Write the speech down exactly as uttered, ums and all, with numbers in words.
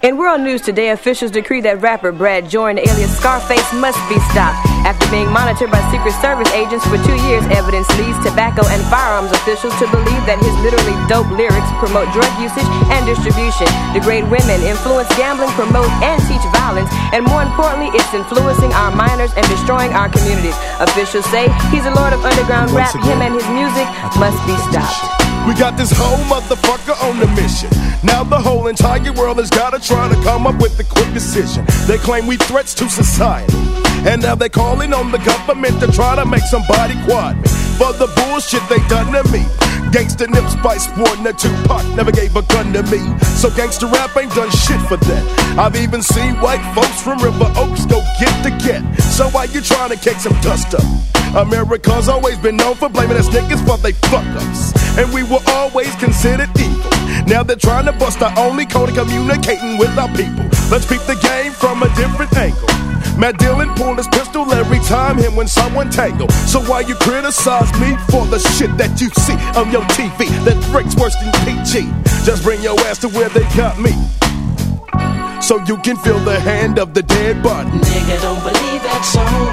In world news today, officials decree that rapper Brad Jordan, alias Scarface, must be stopped. After being monitored by Secret Service agents for two years, evidence leads tobacco and firearms officials to believe that his literally dope lyrics promote drug usage and distribution, degrade women, influence gambling, promote and teach violence, and more importantly, it's influencing our minors and destroying our communities. Officials say he's a lord of underground rap. Him and his music must be stopped. We got this whole motherfucker on the mission. Now the whole entire world has gotta try to come up with a quick decision. They claim we threats to society, and now they calling on the government to try to make somebody quiet me for the bullshit they done to me. Gangsta Nip Spice sporting a Tupac never gave a gun to me, so gangsta rap ain't done shit for that. I've even seen white folks from River Oaks go get to get. So why you trying to kick some dust up? America's always been known for blaming us niggas for they fuck ups, and we were always considered evil. Now they're trying to bust our only code of communicating with our people. Let's peep the game from a different angle. Matt Dillon pulled his pistol every time him when someone tangled. So why you criticize me for the shit that you see on your T V that breaks worse than P G? Just bring your ass to where they got me, so you can feel the hand of the dead body. Nigga, don't believe that song.